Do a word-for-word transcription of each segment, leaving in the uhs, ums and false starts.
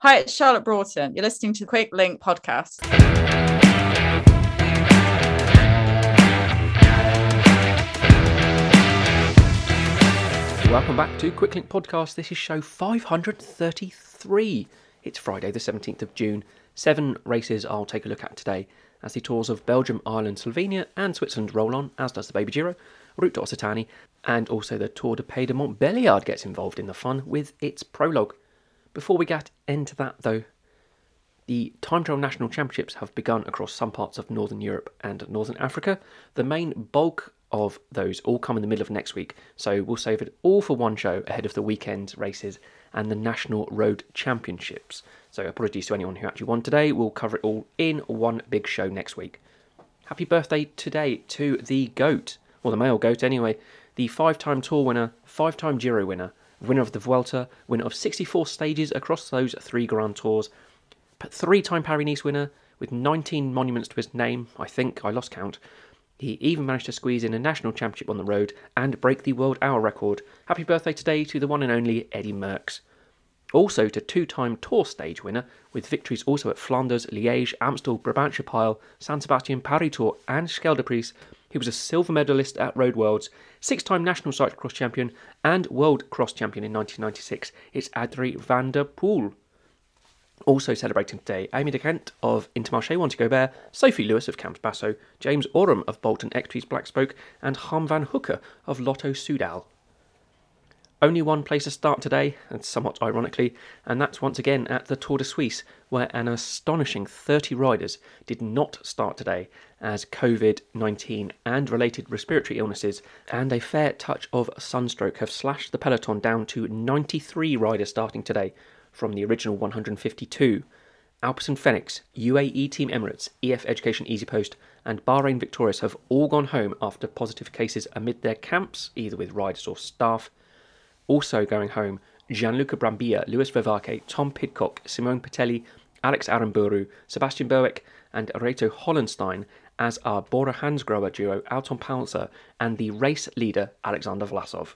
Hi, it's Charlotte Broughton. You're listening to the Quick Link podcast. Welcome back to Quick Link podcast. This is show five hundred thirty-three. It's Friday the seventeenth of June. Seven races I'll take a look at today as the tours of Belgium, Ireland, Slovenia and Switzerland roll on, as does the Baby Giro, Route to Occitanie, and also the Tour de Pays de Montbéliard gets involved in the fun with its prologue. Before we get into that though, the Time Trial National Championships have begun across some parts of Northern Europe and Northern Africa. The main bulk of those all come in the middle of next week, so we'll save it all for one show ahead of the weekend races and the National Road Championships. So apologies to anyone who actually won today. We'll cover it all in one big show next week. Happy birthday today to the GOAT, or the male GOAT anyway, the five-time Tour winner, five-time Giro winner, winner of the Vuelta, winner of sixty-four stages across those three Grand Tours, three-time Paris-Nice winner with nineteen monuments to his name, I think, I lost count. He even managed to squeeze in a national championship on the road and break the world hour record. Happy birthday today to the one and only Eddy Merckx. Also to two-time Tour stage winner, with victories also at Flanders, Liège, Amstel, Brabant-Chapelle, San Sebastian, Paris Tour and Scheldeprijs. He was a silver medalist at Road Worlds, six-time national cyclocross champion and world cross champion in nineteen ninety-six. It's Adrie van der Poel. Also celebrating today, Amy de Kent of Intermarché Wanty-Gobert, Sophie Lewis of Camps Basso, James Oram of Bolton Expertise Blackspoke, and Harm van Hooker of Lotto Soudal. Only one place to start today, and somewhat ironically, and that's once again at the Tour de Suisse, where an astonishing thirty riders did not start today, as covid nineteen and related respiratory illnesses and a fair touch of sunstroke have slashed the peloton down to ninety-three riders starting today, from the original one hundred fifty-two. Alpecin Fenix, U A E Team Emirates, E F Education EasyPost and Bahrain Victorious have all gone home after positive cases amid their camps, either with riders or staff. Also going home, Gianluca Brambilla, Lewis Vervaeke, Tom Pidcock, Simone Patelli, Alex Aramburu, Sebastian Boeck and Reto Hollenstein, as are Bora Hansgrohe duo Alton Palzer and the race leader Alexander Vlasov.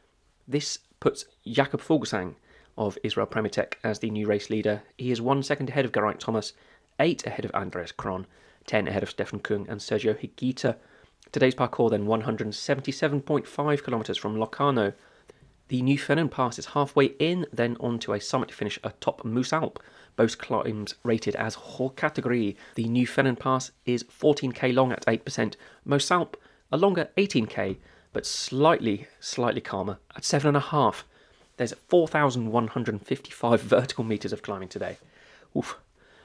This puts Jakob Fuglsang of Israel Premier Tech as the new race leader. He is one second ahead of Geraint Thomas, eight ahead of Andreas Kron, ten ahead of Stefan Kung and Sergio Higuita. Today's parcours then one hundred seventy-seven point five kilometres from Locarno. The New Fenen Pass is halfway in, then on to a summit finish atop Moose Alp. Both climbs rated as Haute Categorie. The New Fenen Pass is fourteen k long at eight percent. Moose Alp, a longer eighteen k, but slightly, slightly calmer at seven point five. There's four thousand one hundred fifty-five vertical metres of climbing today. Oof.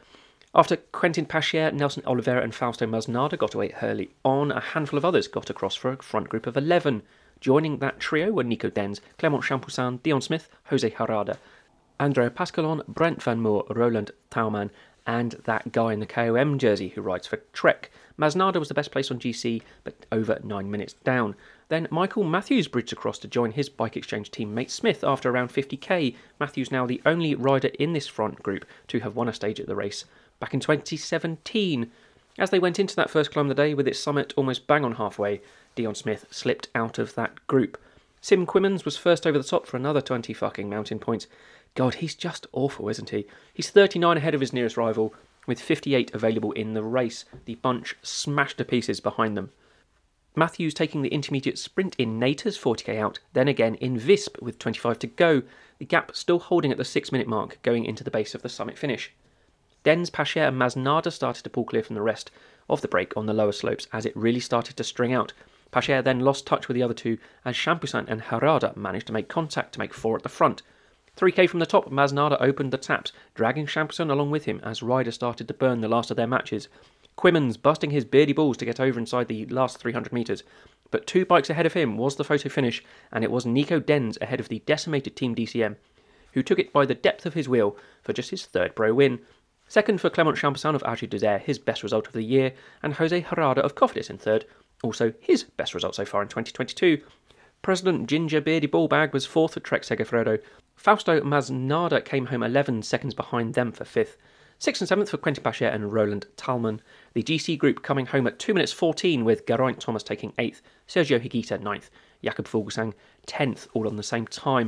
After Quentin Pachier, Nelson Oliveira and Fausto Masnada got away early on, a handful of others got across for a front group of eleven. Joining that trio were Nico Denz, Clement Champoussin, Dion Smith, Jose Herrada, Andrea Pascalon, Brent Van Moor, Roland Taumann, and that guy in the K O M jersey who rides for Trek. Masnada was the best place on G C, but over nine minutes down. Then Michael Matthews bridged across to join his Bike Exchange teammate Smith after around fifty k. Matthews now the only rider in this front group to have won a stage at the race back in twenty seventeen. As they went into that first climb of the day with its summit almost bang on halfway, Dion Smith slipped out of that group. Sim Quimmins was first over the top for another twenty fucking mountain points. God, he's just awful, isn't he? He's thirty-nine ahead of his nearest rival, with fifty-eight available in the race. The bunch smashed to pieces behind them. Matthews taking the intermediate sprint in Naters, forty k out, then again in Visp with twenty-five to go, the gap still holding at the six minute mark going into the base of the summit finish. Denz, Pachier and Masnada started to pull clear from the rest of the break on the lower slopes as it really started to string out. Pachier then lost touch with the other two as Champoussin and Herrada managed to make contact to make four at the front. three k from the top, Masnada opened the taps, dragging Champoussin along with him as riders started to burn the last of their matches. Quimmins busting his beardy balls to get over inside the last three hundred metres, but two bikes ahead of him was the photo finish, and it was Nico Denz ahead of the decimated Team D C M, who took it by the depth of his wheel for just his third pro win. Second for Clement Champoussin of A G Désert, his best result of the year, and Jose Herrada of Cofidis in third, also his best result so far in twenty twenty-two. President Ginger Beardy Ballbag was fourth at Trek Segafredo. Fausto Masnada came home eleven seconds behind them for fifth. Sixth and seventh for Quentin Pachier and Roland Taumann. The G C group coming home at two minutes fourteen with Geraint Thomas taking eighth, Sergio Higuita ninth, Jakob Fuglsang tenth, all on the same time.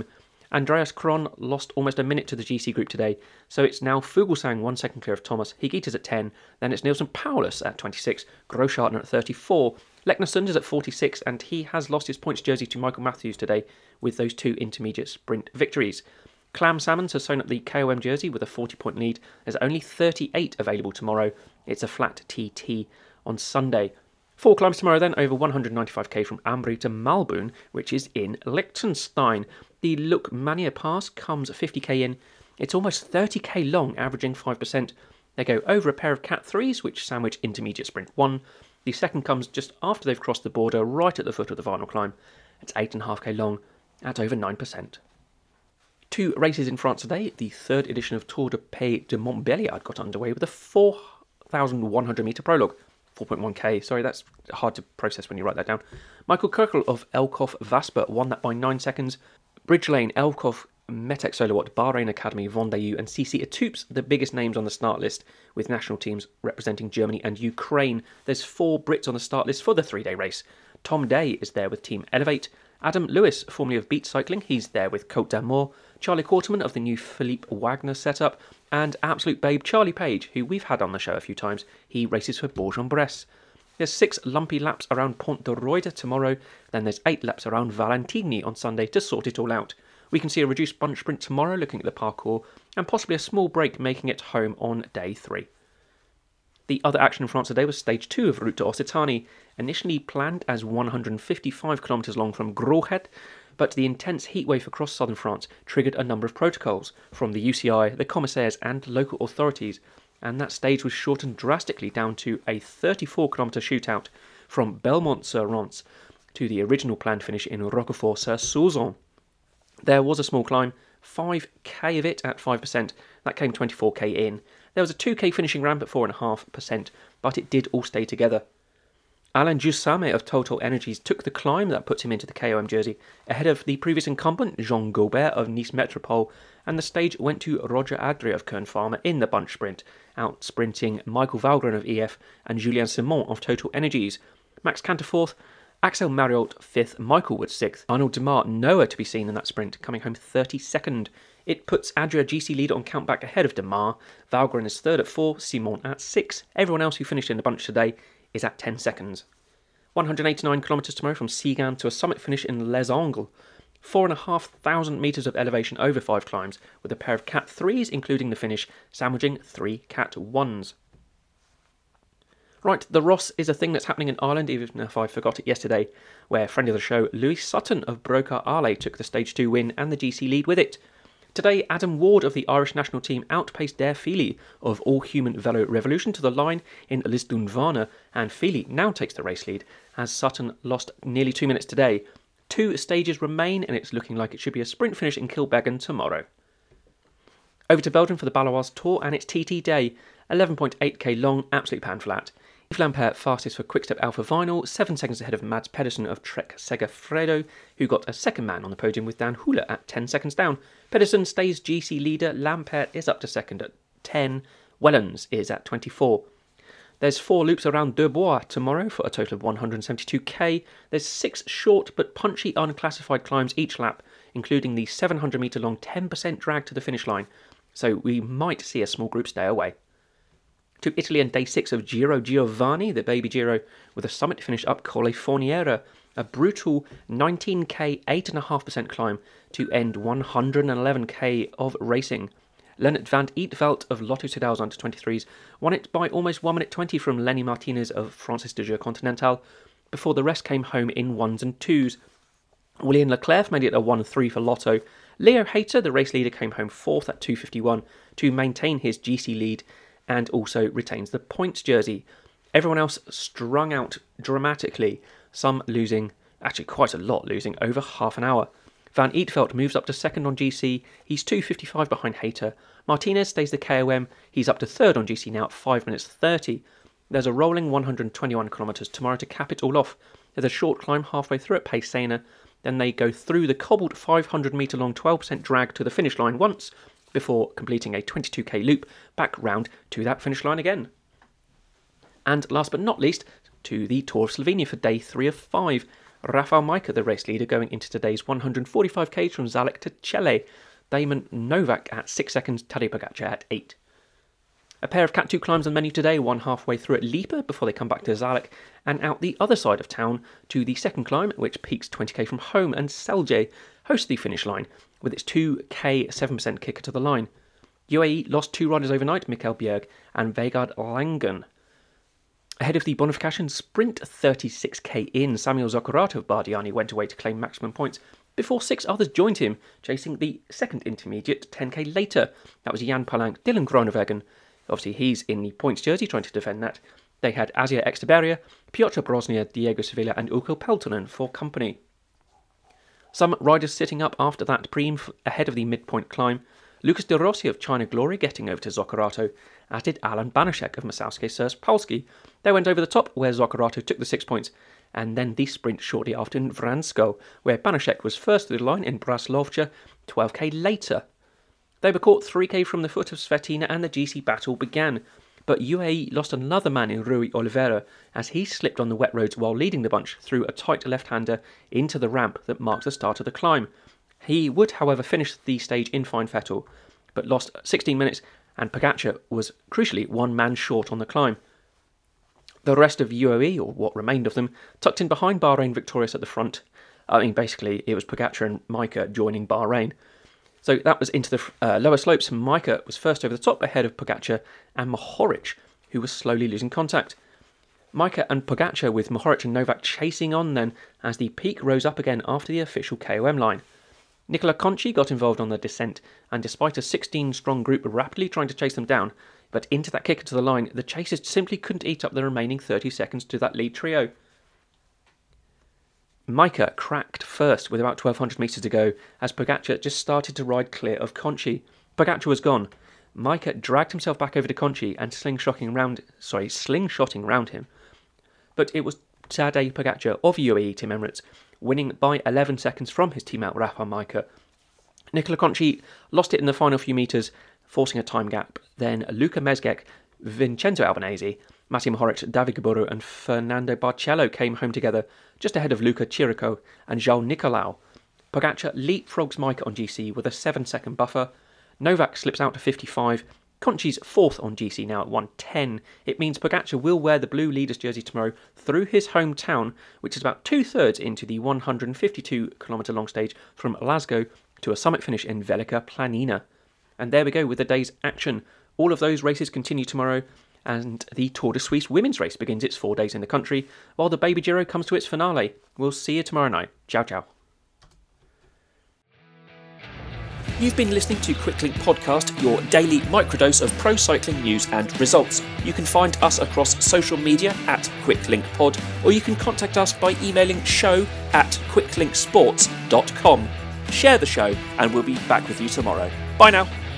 Andreas Kron lost almost a minute to the G C group today, so it's now Fuglsang one second clear of Thomas, Higuita's at ten, then it's Nielsen Paulus at twenty-six, Groschartner at thirty-four, Lechner Sunders at forty-six, and he has lost his points jersey to Michael Matthews today with those two intermediate sprint victories. Clam Salmons has sewn up the K O M jersey with a forty point lead. There's only thirty-eight available tomorrow. It's a flat T T on Sunday. Four climbs tomorrow then, over one hundred ninety-five k from Ambri to Malboon, which is in Liechtenstein. The Lukmania Pass comes fifty k in. It's almost thirty k long, averaging five percent. They go over a pair of Cat threes, which sandwich intermediate sprint one. The second comes just after they've crossed the border, right at the foot of the final climb. It's eight point five k long, at over nine percent. Two races in France today. The third edition of Tour de Pays de Montbéliard got underway with a four thousand one hundred metre prologue. four point one k, sorry, that's hard to process when you write that down. Michael Kirkel of Elkoff Vasper won that by nine seconds. Bridge Lane, Elkoff, Metec Solowat, Bahrain Academy, Vendée and C C Atoups, the biggest names on the start list, with national teams representing Germany and Ukraine. There's four Brits on the start list for the three-day race. Tom Day is there with Team Elevate. Adam Lewis, formerly of Beat Cycling, he's there with Côte d'Amour. Charlie Quarterman of the new Philippe Wagner setup. And absolute babe Charlie Page, who we've had on the show a few times. He races for Bourg-en-Bresse. There's six lumpy laps around Pont de Roide tomorrow. Then there's eight laps around Valentini on Sunday to sort it all out. We can see a reduced bunch sprint tomorrow looking at the parcours, and possibly a small break making it home on day three. The other action in France today was stage two of Route de Occitanie, initially planned as one hundred fifty-five kilometres long from Groshead, but the intense heatwave across southern France triggered a number of protocols from the U C I, the commissaires and local authorities, and that stage was shortened drastically down to a thirty-four kilometre shootout from Belmont-sur-Rance to the original planned finish in Roquefort-sur-Souzan. There was a small climb, five k of it at five percent, that came twenty-four k in. There was a two k finishing ramp at four point five percent, but it did all stay together. Alain Jussame of Total Energies took the climb that puts him into the K O M jersey, ahead of the previous incumbent Jean Gaubert of Nice Metropole, and the stage went to Roger Adria of Kern Pharma in the bunch sprint, out sprinting Michael Valgren of E F and Julien Simon of Total Energies. Max Canter fourth, Axel Marialt fifth, Michael Wood sixth, Arnaud Demar nowhere to be seen in that sprint, coming home thirty-second. It puts Adria G C leader on countback ahead of Demar. Valgren is third at four, Simon at six. Everyone else who finished in the bunch today is at ten seconds. one hundred eighty-nine kilometres tomorrow from Sigan to a summit finish in Les Angles. Four and a half thousand metres of elevation over five climbs, with a pair of Cat threes including the finish, sandwiching three Cat ones. Right, the Ross is a thing that's happening in Ireland, even if I forgot it yesterday, where friend of the show, Louis Sutton of Broca Arlay took the stage two win and the G C lead with it. Today, Adam Ward of the Irish national team outpaced Dare Feely of All Human Velo Revolution to the line in Lisdoonvarna, and Feely now takes the race lead, as Sutton lost nearly two minutes today. Two stages remain, and it's looking like it should be a sprint finish in Kilbeggan tomorrow. Over to Belgium for the Baloise Tour, and it's T T day, eleven point eight k long, absolute pan flat. Yves Lampaert fastest for Quickstep Alpha Vinyl, seven seconds ahead of Mads Pedersen of Trek Segafredo, who got a second man on the podium with Dan Hula at ten seconds down. Pedersen stays G C leader, Lampaert is up to second at ten, Wellens is at twenty-four. There's four loops around Deux Bois tomorrow for a total of one hundred seventy-two k. There's six short but punchy unclassified climbs each lap, including the seven hundred metre long ten percent drag to the finish line, so we might see a small group stay away. To Italy and day six of Giro Giovanni, the baby Giro, with a summit finish up Colle Forniera, a brutal nineteen k eight point five percent climb to end one hundred eleven k of racing. Leonard van Eetveld of Lotto Soudal's under twenty-threes won it by almost one minute twenty from Lenny Martinez of Francis de Jeux Continental, before the rest came home in ones and twos. William Leclerc made it a one three for Lotto. Leo Hayter, the race leader, came home fourth at two fifty-one to maintain his G C lead, and also retains the points jersey. Everyone else strung out dramatically, some losing, actually quite a lot losing, over half an hour. Van Eetveld moves up to second on G C, he's two fifty-five behind Hayter. Martinez stays the K O M, he's up to third on G C now at five minutes thirty. There's a rolling one hundred twenty-one kilometres tomorrow to cap it all off. There's a short climb halfway through at Paysena, then they go through the cobbled five hundred metre long twelve percent drag to the finish line once, before completing a twenty-two k loop back round to that finish line again. And last but not least, to the Tour of Slovenia for day three of five. Rafał Majka, the race leader, going into today's one hundred forty-five kays from Zalek to Celle. Damon Novak at six seconds, Tadej Pogačar at eight. A pair of Cat two climbs on the menu today, one halfway through at Lipa before they come back to Zalek, and out the other side of town to the second climb, which peaks twenty k from home, and Celje hosts the finish line with its two k seven percent kicker to the line. U A E lost two riders overnight, Mikkel Bjerg and Vegard Langen. Ahead of the Bonification sprint thirty-six k in, Samuel Zoccarato of Bardiani went away to claim maximum points before six others joined him, chasing the second intermediate ten k later. That was Jan Palank, Dylan Groenewegen. Obviously, he's in the points jersey trying to defend that. They had Azia Exteberia, Piotr Brosnia, Diego Sevilla and Ukko Peltonen for company. Some riders sitting up after that preem ahead of the midpoint climb. Lucas de Rossi of China Glory getting over to Zoccarato, as did Alan Banaszek of Masowski Sers Polski. They went over the top where Zoccarato took the six points, and then the sprint shortly after in Vransko, where Banaszek was first through the line in Braslovcha twelve k later. They were caught three k from the foot of Svetina and the G C battle began, but U A E lost another man in Rui Oliveira as he slipped on the wet roads while leading the bunch through a tight left-hander into the ramp that marks the start of the climb. He would, however, finish the stage in fine fettle, but lost sixteen minutes, and Pogačar was, crucially, one man short on the climb. The rest of U A E, or what remained of them, tucked in behind Bahrain victorious at the front. I mean, basically, it was Pogačar and Majka joining Bahrain. So that was into the uh, lower slopes. Majka was first over the top ahead of Pogačar and Mohoric, who was slowly losing contact. Majka and Pogačar with Mohoric and Novak chasing on then as the peak rose up again after the official K O M line. Nicola Conci got involved on the descent, and despite a sixteen-strong group rapidly trying to chase them down, but into that kicker to the line, the chasers simply couldn't eat up the remaining thirty seconds to that lead trio. Majka cracked first with about twelve hundred metres to go as Pogačar just started to ride clear of Conci. Pogačar was gone. Majka dragged himself back over to Conci and slingshotting round, sorry, slingshotting round him. But it was Tadej Pogačar of U A E Team Emirates winning by eleven seconds from his teammate Rafał Majka. Nicola Conci lost it in the final few metres, forcing a time gap. Then Luca Mezgec, Vincenzo Albanese, Matej Mohoric, David Gaburu and Fernando Barcelo came home together, just ahead of Luca Chirico and João Nicolau. Pogačar leapfrogs Majka on G C with a seven second buffer. Novak slips out to fifty-five. Conci's fourth on G C now at one ten. It means Pogačar will wear the blue leaders jersey tomorrow through his hometown, which is about two-thirds into the one hundred fifty-two kilometre long stage from Glasgow to a summit finish in Velika Planina. And there we go with the day's action. All of those races continue tomorrow, and the Tour de Suisse women's race begins its four days in the country, while the Baby Giro comes to its finale. We'll see you tomorrow night. Ciao, ciao. You've been listening to Quicklink Podcast, your daily microdose of pro cycling news and results. You can find us across social media at QuicklinkPod, or you can contact us by emailing show at quicklinksports dot com. Share the show, and we'll be back with you tomorrow. Bye now.